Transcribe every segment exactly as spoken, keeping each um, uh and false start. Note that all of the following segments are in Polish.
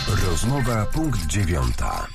Rozmowa punkt dziewiąta.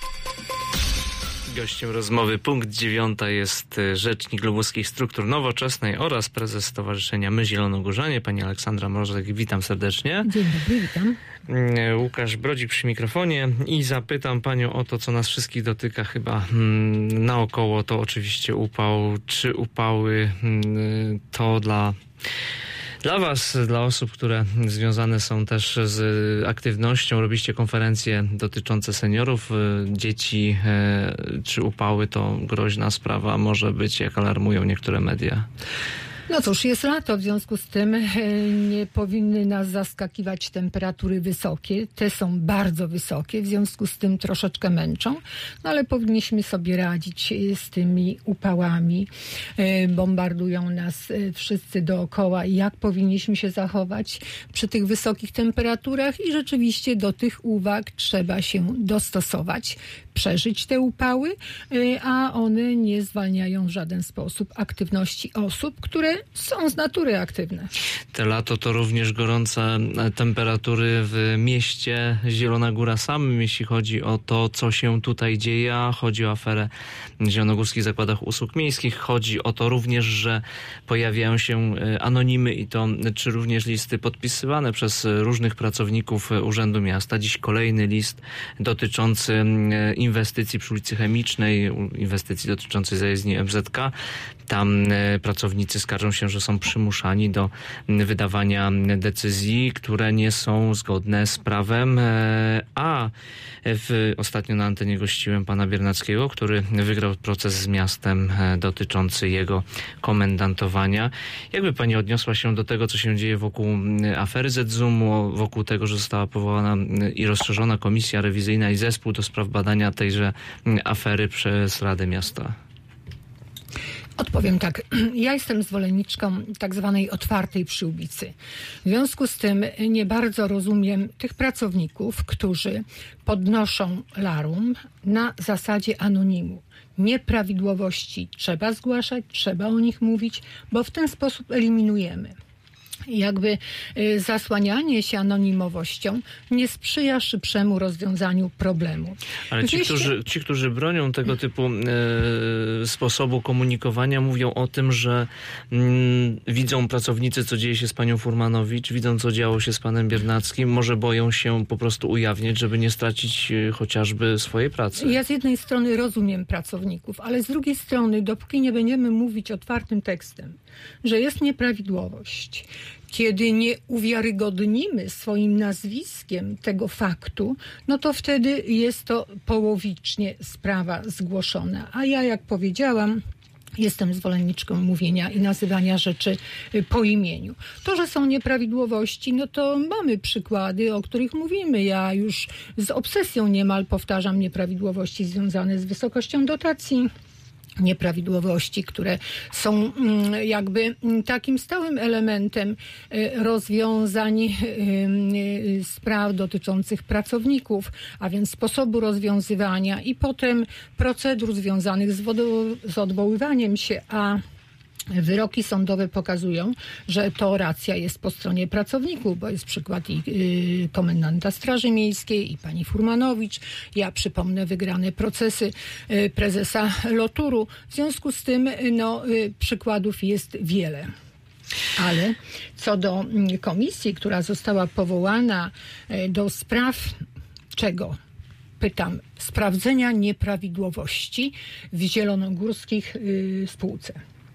Gościem rozmowy punkt dziewiąta jest rzecznik lubuskich struktur nowoczesnej oraz prezes Stowarzyszenia My Zielonogórzanie, pani Aleksandra Mrożek. Witam serdecznie. Dzień dobry, witam. Łukasz Brodzik przy mikrofonie i zapytam panią o to, co nas wszystkich dotyka chyba hmm, naokoło. To oczywiście upał. Czy upały hmm, to dla... Dla was, dla osób, które związane są też z aktywnością, robiliście konferencje dotyczące seniorów, dzieci, czy upały to groźna sprawa może być, jak alarmują niektóre media? No cóż, jest lato, w związku z tym nie powinny nas zaskakiwać temperatury wysokie. Te są bardzo wysokie, w związku z tym troszeczkę męczą, no ale powinniśmy sobie radzić z tymi upałami. Bombardują nas wszyscy dookoła i jak powinniśmy się zachować przy tych wysokich temperaturach i rzeczywiście do tych uwag trzeba się dostosować, przeżyć te upały, a one nie zwalniają w żaden sposób aktywności osób, które są z natury aktywne. Te lato to również gorące temperatury w mieście Zielona Góra samym, jeśli chodzi o to, co się tutaj dzieje. Chodzi o aferę w Zielonogórskich Zakładach Usług Miejskich. Chodzi o to również, że pojawiają się anonimy i to czy również listy podpisywane przez różnych pracowników Urzędu Miasta. Dziś kolejny list dotyczący inwestycji przy ulicy Chemicznej, inwestycji dotyczącej zajezdni M Z K. Tam pracownicy skarżą się, że są przymuszani do wydawania decyzji, które nie są zgodne z prawem. A w, ostatnio na antenie gościłem pana Biernackiego, który wygrał proces z miastem dotyczący jego komendantowania. Jakby pani odniosła się do tego, co się dzieje wokół afery Z-Zoomu, wokół tego, że została powołana i rozszerzona komisja rewizyjna i zespół do spraw badania tejże afery przez Radę Miasta? Odpowiem tak. Ja jestem zwolenniczką tak zwanej otwartej przyłbicy. W związku z tym nie bardzo rozumiem tych pracowników, którzy podnoszą larum na zasadzie anonimu. Nieprawidłowości trzeba zgłaszać, trzeba o nich mówić, bo w ten sposób eliminujemy. Jakby y, zasłanianie się anonimowością nie sprzyja szybszemu rozwiązaniu problemu. Ale ci, Wieście... którzy, ci którzy bronią tego typu y, sposobu komunikowania, mówią o tym, że y, widzą pracownicy, co dzieje się z panią Furmanowicz, widzą, co działo się z panem Biernackim, może boją się po prostu ujawniać, żeby nie stracić y, chociażby swojej pracy. Ja z jednej strony rozumiem pracowników, ale z drugiej strony, dopóki nie będziemy mówić otwartym tekstem, że jest nieprawidłowość, kiedy nie uwiarygodnimy swoim nazwiskiem tego faktu, no to wtedy jest to połowicznie sprawa zgłoszona. A ja, jak powiedziałam, jestem zwolenniczką mówienia i nazywania rzeczy po imieniu. To, że są nieprawidłowości, no to mamy przykłady, o których mówimy. Ja już z obsesją niemal powtarzam nieprawidłowości związane z wysokością dotacji, nieprawidłowości, które są jakby takim stałym elementem rozwiązań spraw dotyczących pracowników, a więc sposobu rozwiązywania i potem procedur związanych z, wodo- z odwoływaniem się, a wyroki sądowe pokazują, że to racja jest po stronie pracowników, bo jest przykład i y, komendanta Straży Miejskiej i pani Furmanowicz. Ja przypomnę wygrane procesy y, prezesa Loturu. W związku z tym no, y, przykładów jest wiele. Ale co do y, komisji, która została powołana y, do spraw czego? Pytam, sprawdzenia nieprawidłowości w zielonogórskich y, spółce.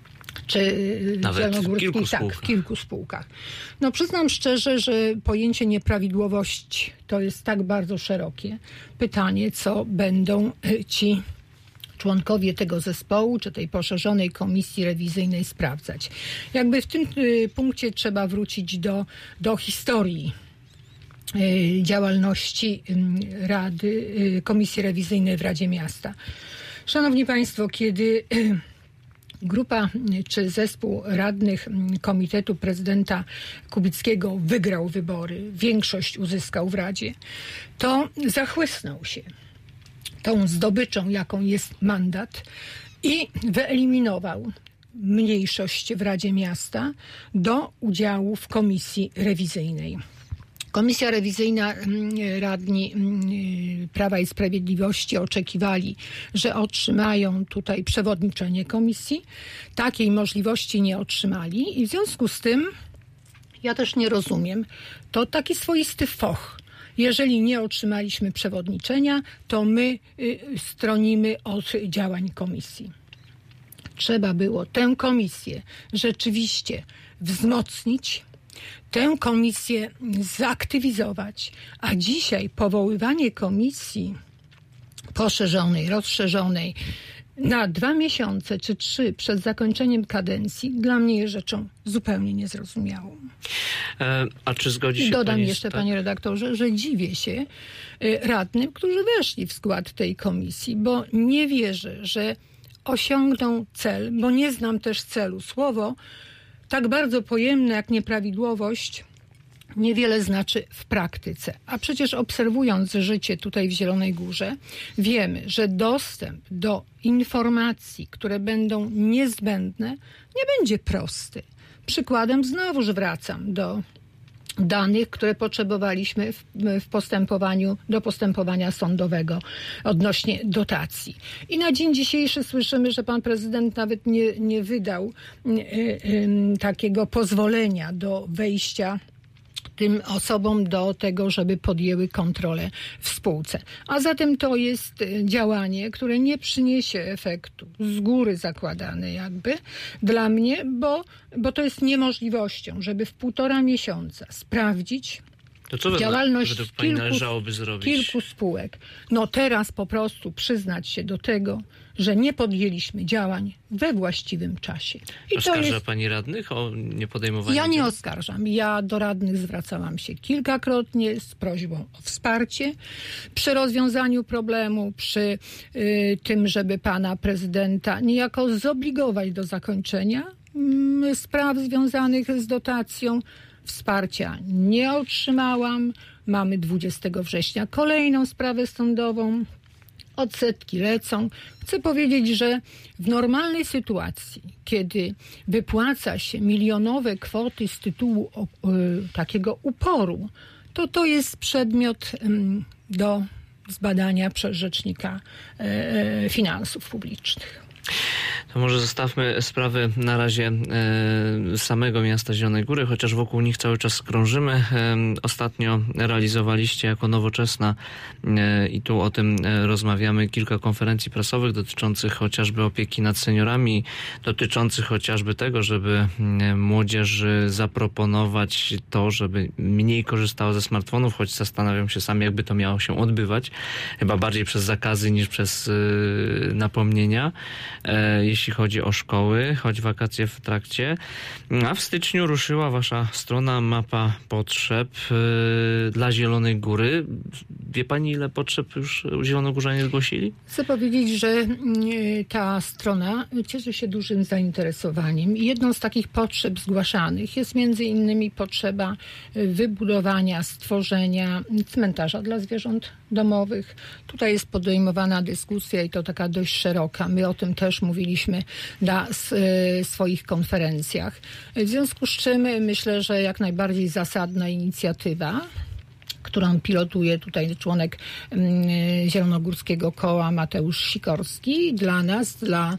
Czy nawet w kilku tak, spółkach. w kilku spółkach. No przyznam szczerze, że pojęcie nieprawidłowość to jest tak bardzo szerokie pytanie, co będą ci członkowie tego zespołu, czy tej poszerzonej komisji rewizyjnej sprawdzać. Jakby w tym y, punkcie trzeba wrócić do, do historii y, działalności y, Rady, y, Komisji Rewizyjnej w Radzie Miasta. Szanowni Państwo, kiedy y, grupa czy zespół radnych Komitetu Prezydenta Kubickiego wygrał wybory, większość uzyskał w Radzie, to zachłysnął się tą zdobyczą, jaką jest mandat i wyeliminował mniejszość w Radzie Miasta do udziału w komisji rewizyjnej. Komisja rewizyjna, radni Prawa i Sprawiedliwości oczekiwali, że otrzymają tutaj przewodniczenie komisji. Takiej możliwości nie otrzymali i w związku z tym ja też nie rozumiem. To taki swoisty foch. Jeżeli nie otrzymaliśmy przewodniczenia, to my stronimy od działań komisji. Trzeba było tę komisję rzeczywiście wzmocnić, tę komisję zaktywizować, a dzisiaj powoływanie komisji poszerzonej, rozszerzonej na dwa miesiące czy trzy przed zakończeniem kadencji dla mnie jest rzeczą zupełnie niezrozumiałą. E, a czy zgodzi się Dodam pani jeszcze, tak? panie redaktorze, że dziwię się radnym, którzy weszli w skład tej komisji, bo nie wierzę, że osiągną cel, bo nie znam też celu. Słowo tak bardzo pojemne jak nieprawidłowość niewiele znaczy w praktyce. A przecież obserwując życie tutaj w Zielonej Górze, wiemy, że dostęp do informacji, które będą niezbędne, nie będzie prosty. Przykładem znowuż wracam do danych, które potrzebowaliśmy w, w postępowaniu, do postępowania sądowego odnośnie dotacji. I na dzień dzisiejszy słyszymy, że pan prezydent nawet nie, nie wydał y, y, takiego pozwolenia do wejścia tym osobom do tego, żeby podjęły kontrolę w spółce. A zatem to jest działanie, które nie przyniesie efektu, z góry zakładane jakby dla mnie, bo, bo to jest niemożliwością, żeby w półtora miesiąca sprawdzić to co działalność według pani kilku, należałoby zrobić? kilku spółek. No teraz po prostu przyznać się do tego, że nie podjęliśmy działań we właściwym czasie. I Oskarża to jest... pani radnych o niepodejmowanie Ja nie działań? oskarżam. Ja do radnych zwracałam się kilkakrotnie z prośbą o wsparcie przy rozwiązaniu problemu, przy y, tym, żeby pana prezydenta niejako zobligować do zakończenia y, spraw związanych z dotacją. Wsparcia nie otrzymałam. Mamy dwudziestego września kolejną sprawę sądową. Odsetki lecą. Chcę powiedzieć, że w normalnej sytuacji, kiedy wypłaca się milionowe kwoty z tytułu o, o, takiego uporu, to to jest przedmiot um, do zbadania przez rzecznika e, finansów publicznych. To może zostawmy sprawy na razie e, samego miasta Zielonej Góry, chociaż wokół nich cały czas krążymy. E, ostatnio realizowaliście jako Nowoczesna e, i tu o tym e, rozmawiamy, kilka konferencji prasowych dotyczących chociażby opieki nad seniorami, dotyczących chociażby tego, żeby e, młodzieży zaproponować to, żeby mniej korzystała ze smartfonów, choć zastanawiam się sam, jakby to miało się odbywać. Chyba bardziej przez zakazy niż przez e, napomnienia. Jeśli chodzi o szkoły, choć wakacje w trakcie. A w styczniu ruszyła wasza strona Mapa Potrzeb yy, dla Zielonej Góry. Wie pani, ile potrzeb już zielonogórzanie zgłosili? Chcę powiedzieć, że ta strona cieszy się dużym zainteresowaniem i jedną z takich potrzeb zgłaszanych jest między innymi potrzeba wybudowania, stworzenia cmentarza dla zwierząt domowych. Tutaj jest podejmowana dyskusja i to taka dość szeroka. My o tym też mówiliśmy na swoich konferencjach. W związku z czym myślę, że jak najbardziej zasadna inicjatywa, którą pilotuje tutaj członek Zielonogórskiego Koła Mateusz Sikorski. Dla nas, dla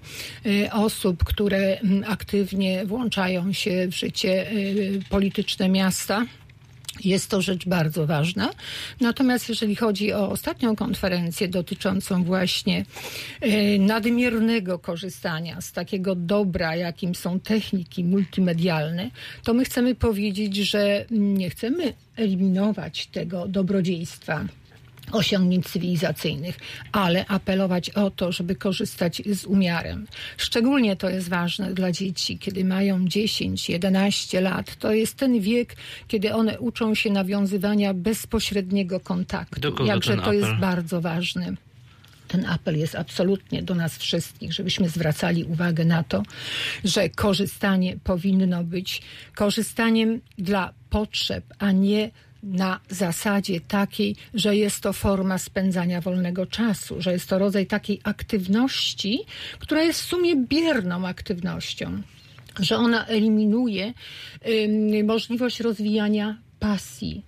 osób, które aktywnie włączają się w życie polityczne miasta, jest to rzecz bardzo ważna. Natomiast jeżeli chodzi o ostatnią konferencję dotyczącą właśnie y, nadmiernego korzystania z takiego dobra, jakim są techniki multimedialne, to my chcemy powiedzieć, że nie chcemy eliminować tego dobrodziejstwa osiągnięć cywilizacyjnych, ale apelować o to, żeby korzystać z umiarem. Szczególnie to jest ważne dla dzieci, kiedy mają dziesięć jedenaście lat. To jest ten wiek, kiedy one uczą się nawiązywania bezpośredniego kontaktu. Jakże to jest bardzo ważne. Ten apel jest absolutnie do nas wszystkich, żebyśmy zwracali uwagę na to, że korzystanie powinno być korzystaniem dla potrzeb, a nie na zasadzie takiej, że jest to forma spędzania wolnego czasu, że jest to rodzaj takiej aktywności, która jest w sumie bierną aktywnością, że ona eliminuje y, możliwość rozwijania pasji,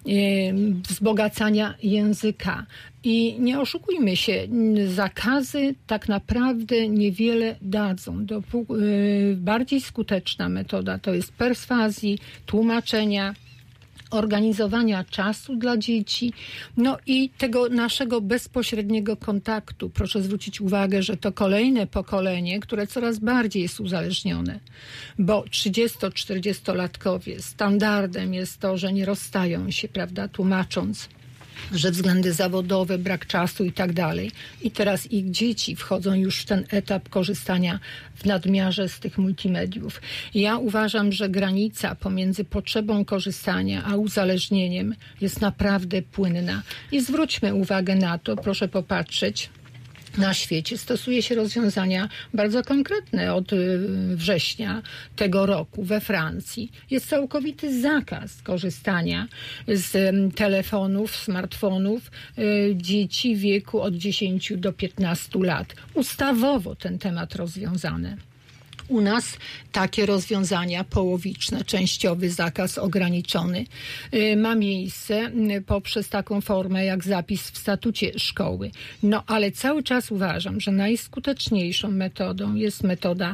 wzbogacania języka. I nie oszukujmy się, zakazy tak naprawdę niewiele dadzą. Bardziej skuteczna metoda to jest perswazji, tłumaczenia, organizowania czasu dla dzieci, no i tego naszego bezpośredniego kontaktu. Proszę zwrócić uwagę, że to kolejne pokolenie, które coraz bardziej jest uzależnione, bo trzydziesto-czterdziestolatkowie standardem jest to, że nie rozstają się, prawda, tłumacząc, że względy zawodowe, brak czasu i tak dalej. I teraz ich dzieci wchodzą już w ten etap korzystania w nadmiarze z tych multimediów. Ja uważam, że granica pomiędzy potrzebą korzystania a uzależnieniem jest naprawdę płynna. I zwróćmy uwagę na to, proszę popatrzeć, na świecie stosuje się rozwiązania bardzo konkretne. Od września tego roku we Francji jest całkowity zakaz korzystania z telefonów, smartfonów dzieci w wieku od dziesięciu do piętnastu lat. Ustawowo ten temat rozwiązany. U nas takie rozwiązania połowiczne, częściowy zakaz ograniczony ma miejsce poprzez taką formę jak zapis w statucie szkoły. No ale cały czas uważam, że najskuteczniejszą metodą jest metoda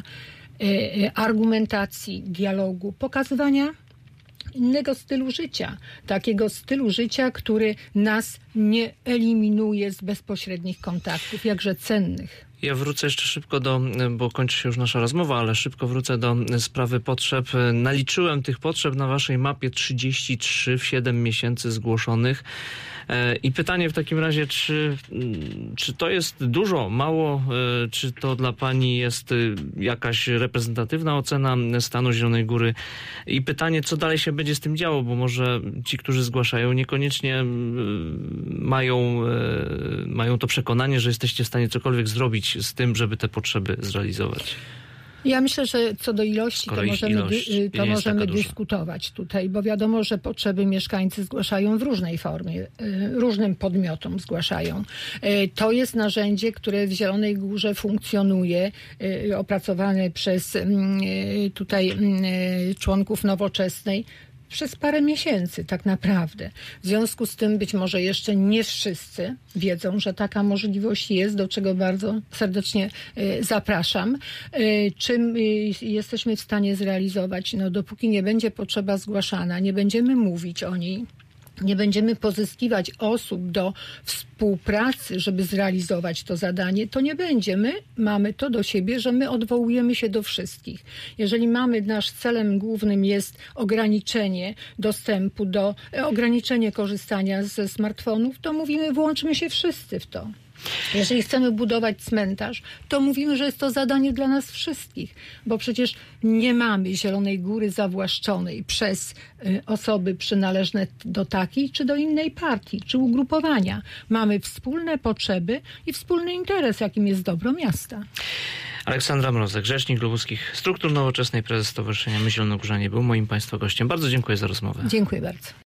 argumentacji, dialogu, pokazywania innego stylu życia. Takiego stylu życia, który nas nie eliminuje z bezpośrednich kontaktów, jakże cennych. Ja wrócę jeszcze szybko do, bo kończy się już nasza rozmowa, ale szybko wrócę do sprawy potrzeb. Naliczyłem tych potrzeb na waszej mapie trzydzieści trzy w siedem miesięcy zgłoszonych. I pytanie w takim razie, czy, czy to jest dużo, mało, czy to dla pani jest jakaś reprezentatywna ocena stanu Zielonej Góry? I pytanie, co dalej się będzie z tym działo, bo może ci, którzy zgłaszają, niekoniecznie mają, mają to przekonanie, że jesteście w stanie cokolwiek zrobić z tym, żeby te potrzeby zrealizować. Ja myślę, że co do ilości, Skoro to możemy, ilość dy, to możemy duża. dyskutować tutaj, bo wiadomo, że potrzeby mieszkańcy zgłaszają w różnej formie, różnym podmiotom zgłaszają. To jest narzędzie, które w Zielonej Górze funkcjonuje, opracowane przez tutaj członków Nowoczesnej, przez parę miesięcy tak naprawdę. W związku z tym być może jeszcze nie wszyscy wiedzą, że taka możliwość jest, do czego bardzo serdecznie zapraszam. Czym jesteśmy w stanie zrealizować? No, dopóki nie będzie potrzeba zgłaszana, nie będziemy mówić o niej, nie będziemy pozyskiwać osób do współpracy, żeby zrealizować to zadanie, to nie będzie. My mamy to do siebie, że my odwołujemy się do wszystkich. Jeżeli mamy, nasz celem głównym jest ograniczenie dostępu do, ograniczenie korzystania ze smartfonów, to mówimy, włączmy się wszyscy w to. Jeżeli chcemy budować cmentarz, to mówimy, że jest to zadanie dla nas wszystkich, bo przecież nie mamy Zielonej Góry zawłaszczonej przez y, osoby przynależne do takiej czy do innej partii czy ugrupowania. Mamy wspólne potrzeby i wspólny interes, jakim jest dobro miasta. Aleksandra Mrozek, rzecznik lubuskich struktur Nowoczesnej, prezes Stowarzyszenia My Zielonogórzanie, był moim państwa gościem. Bardzo dziękuję za rozmowę. Dziękuję bardzo.